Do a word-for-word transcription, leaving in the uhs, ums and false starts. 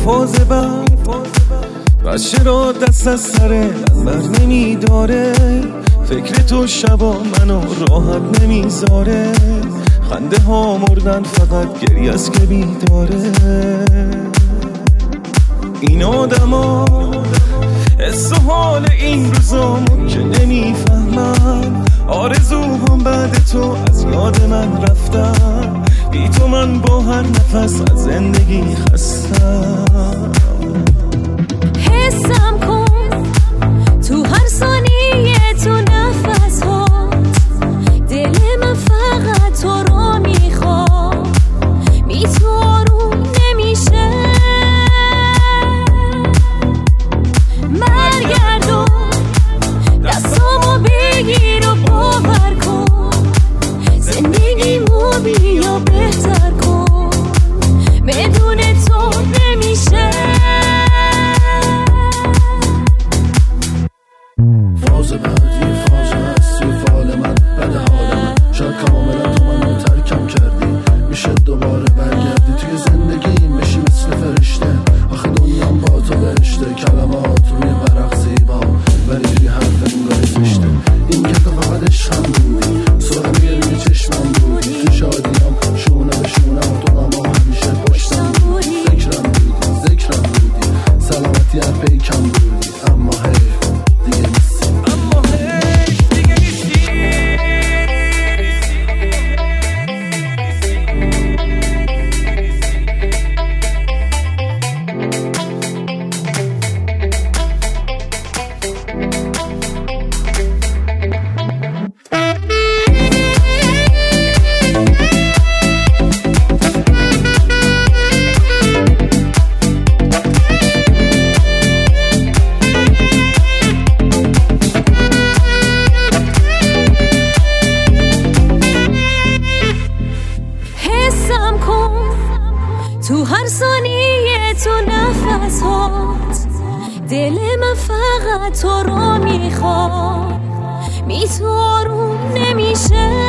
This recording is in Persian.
فاز بعد بچه را دست از سر من بر نمی داره، فکر تو شبا منو راحت نمیذاره، خنده ها مردن فقط گریه از که بیداره. این آدم ها حس و حال این روزامو که نمیفهمم، آرزوهام بعد تو از یاد من رفتم، بی تو من با هر نفس از زندگی خستم. حسم کن تو هر ثانیه تو نفس هات، دل من فقط تو رو میخواد، بی تو آروم نمیشه. برگردون دستامو بگیر و باور کن، زندگیمو بیا بهتر کن، بدون تو نمیشه. فاز بعدی فاز هستی و فال من بد حال من، شاید کاملا تو منو ترکم کردی، میشه دوباره برگردی توی زندگی میشی مثل فرشته، آخه دنیام با تو بهشته، کلمات روی ورق زیبا ولی توی حرف انگار زشته. این که تو فقط عشقم بودی، سرمه روی چشمم بودی، تو شادیام شونه به شونم تو اما همیشه پشتم بودی، ذکرم بودی ذکرم بودی، سلامتی هر پیکم بودی، اما هی دیگه نیستی. اما هیچ دیگه نیستی. حسم کن تو هر ثانیه تو نفس هات، دل من فقط تو رو میخواد، بی تو آروم نمیشه.